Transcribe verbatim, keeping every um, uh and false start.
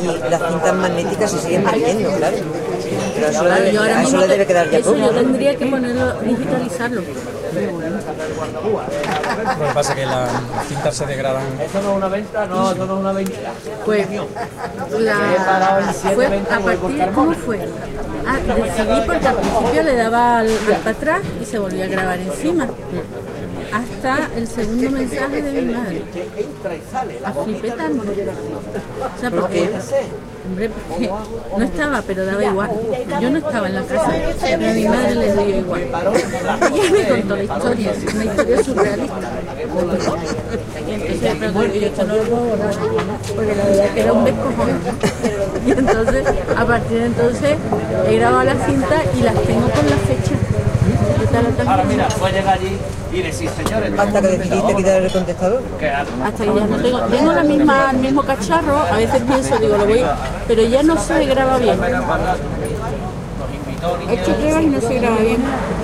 y las cintas magnéticas se siguen vendiendo, claro. Pero eso, Claro, le, yo ahora a eso mismo le te- debe quedar ya eso poco. yo tendría que ponerlo, digitalizarlo. Lo que pasa es que las cintas se degradan. Eso no es una venta, no, eso no es una venta. Pues la, fue a partir, ¿cómo fue? Ah, decidí porque al principio le daba al, al para atrás y se volvía a grabar encima. Hasta el segundo mensaje de mi madre. A flipé tanto. O sea, porque, hombre, porque no estaba, pero daba igual. Yo no estaba en la casa, pero a mi madre le dio igual. Ella me contó la historia, una historia surrealista. Y entonces, pero yo esto no lo puedo borrar, porque la verdad es que era un descojón. Y entonces, a partir de entonces, he grabado la cinta y las tengo con la fecha. Ahora mira, puedes llegar allí y decir, señores, Hasta que decidiste quitar el contestador. Hasta que ya no tengo, tengo la misma, el mismo cacharro, a veces pienso, digo, lo voy, pero ya no se graba bien. He hecho pruebas y no se graba bien.